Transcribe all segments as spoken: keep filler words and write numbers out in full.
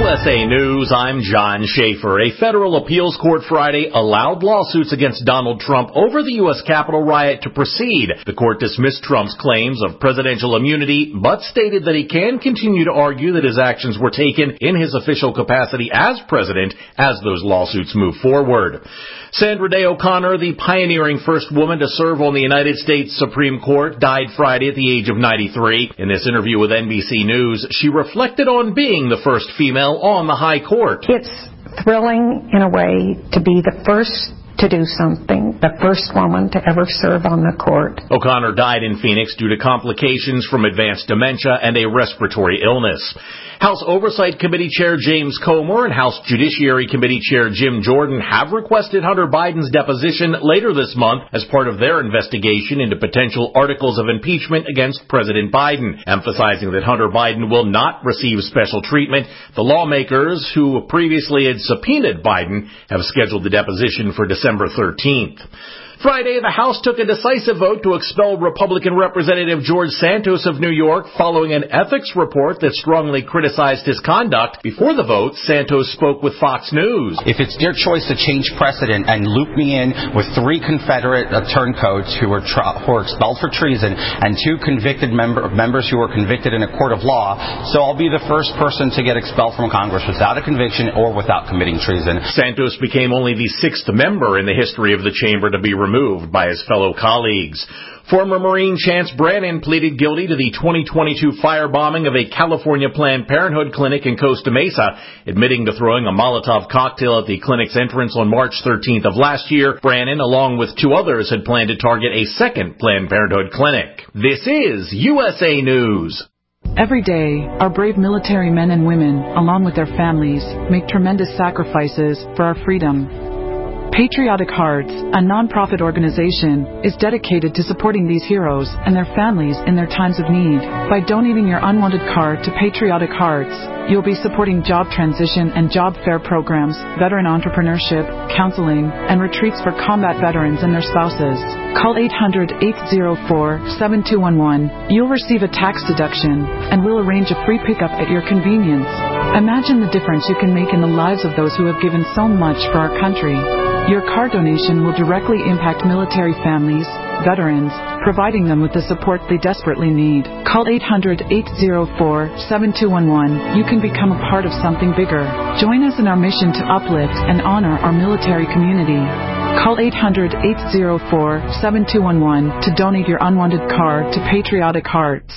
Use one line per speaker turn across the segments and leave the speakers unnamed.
S A News, I'm John Schaefer. A federal appeals court Friday allowed lawsuits against Donald Trump over the U S Capitol riot to proceed. The court dismissed Trump's claims of presidential immunity, but stated that he can continue to argue that his actions were taken in his official capacity as president as those lawsuits move forward. Sandra Day O'Connor, the pioneering first woman to serve on the United States Supreme Court, died Friday at the age of ninety-three. In this interview with N B C News, she reflected on being the first female on the high court.
It's thrilling in a way to be the first to do something, the first woman to ever serve on the court.
O'Connor died in Phoenix due to complications from advanced dementia and a respiratory illness. House Oversight Committee Chair James Comer and House Judiciary Committee Chair Jim Jordan have requested Hunter Biden's deposition later this month as part of their investigation into potential articles of impeachment against President Biden. Emphasizing that Hunter Biden will not receive special treatment, the lawmakers who previously had subpoenaed Biden have scheduled the deposition for December thirteenth. Friday, the House took a decisive vote to expel Republican Representative George Santos of New York following an ethics report that strongly criticized his conduct. Before the vote, Santos spoke with Fox News.
If it's their choice to change precedent and loop me in with three Confederate uh, turncoats who were, tra- who were expelled for treason and two convicted member- members who were convicted in a court of law, so I'll be the first person to get expelled from Congress without a conviction or without committing treason.
Santos became only the sixth member in the history of the chamber to be removed removed by his fellow colleagues. Former Marine Chance Brannon pleaded guilty to the twenty twenty-two firebombing of a California Planned Parenthood clinic in Costa Mesa, admitting to throwing a Molotov cocktail at the clinic's entrance on March thirteenth of last year. Brannon, along with two others, had planned to target a second Planned Parenthood clinic. This is U S A News.
Every day, our brave military men and women, along with their families, make tremendous sacrifices for our freedom. Patriotic Hearts, a non-profit organization, is dedicated to supporting these heroes and their families in their times of need. By donating your unwanted car to Patriotic Hearts, you'll be supporting job transition and job fair programs, veteran entrepreneurship, counseling, and retreats for combat veterans and their spouses. Call eight hundred, eight oh four, seven two one one. You'll receive a tax deduction, and we'll arrange a free pickup at your convenience. Imagine the difference you can make in the lives of those who have given so much for our country. Your car donation will directly impact military families, veterans, providing them with the support they desperately need. Call eight hundred, eight oh four, seven two one one. You can become a part of something bigger. Join us in our mission to uplift and honor our military community. Call eight hundred, eight oh four, seven two one one to donate your unwanted car to Patriotic Hearts.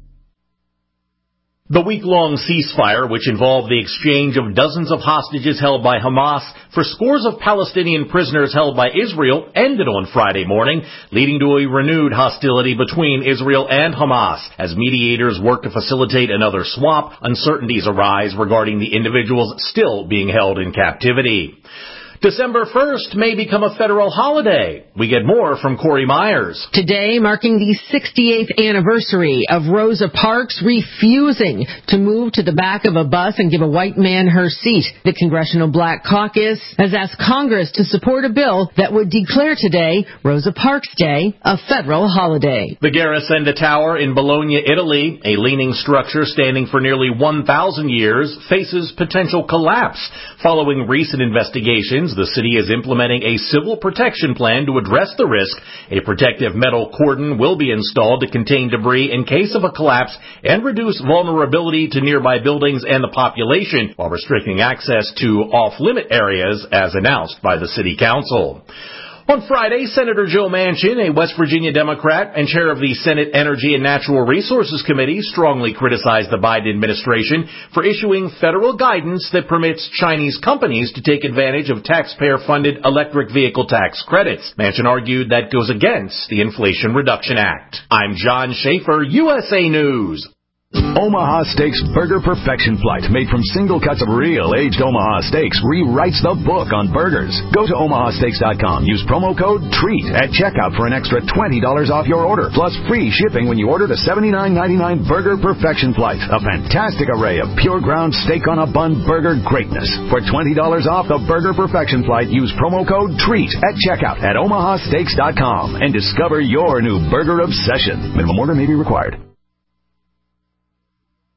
The week-long ceasefire, which involved the exchange of dozens of hostages held by Hamas for scores of Palestinian prisoners held by Israel, ended on Friday morning, leading to a renewed hostility between Israel and Hamas. As mediators work to facilitate another swap, uncertainties arise regarding the individuals still being held in captivity. December first may become a federal holiday. We get more from Corey Myers.
Today marking the sixty-eighth anniversary of Rosa Parks refusing to move to the back of a bus and give a white man her seat. The Congressional Black Caucus has asked Congress to support a bill that would declare today, Rosa Parks Day, a federal holiday.
The Garisenda Tower in Bologna, Italy, a leaning structure standing for nearly one thousand years, faces potential collapse. Following recent investigations, the city is implementing a civil protection plan to address the risk. A protective metal cordon will be installed to contain debris in case of a collapse and reduce vulnerability to nearby buildings and the population, while restricting access to off-limit areas as announced by the city council. On Friday, Senator Joe Manchin, a West Virginia Democrat and chair of the Senate Energy and Natural Resources Committee, strongly criticized the Biden administration for issuing federal guidance that permits Chinese companies to take advantage of taxpayer-funded electric vehicle tax credits. Manchin argued that goes against the Inflation Reduction Act. I'm John Schaefer, U S A News.
Omaha Steaks Burger Perfection Flight, made from single cuts of real aged Omaha steaks, rewrites the book on burgers. Go to omaha steaks dot com. Use promo code TREAT at checkout for an extra twenty dollars off your order, plus free shipping when you order the seventy-nine ninety-nine Burger Perfection Flight. A fantastic array of pure ground steak on a bun burger greatness. For twenty dollars off the Burger Perfection Flight, use promo code TREAT at checkout at omaha steaks dot com and discover your new burger obsession. Minimum order may be required.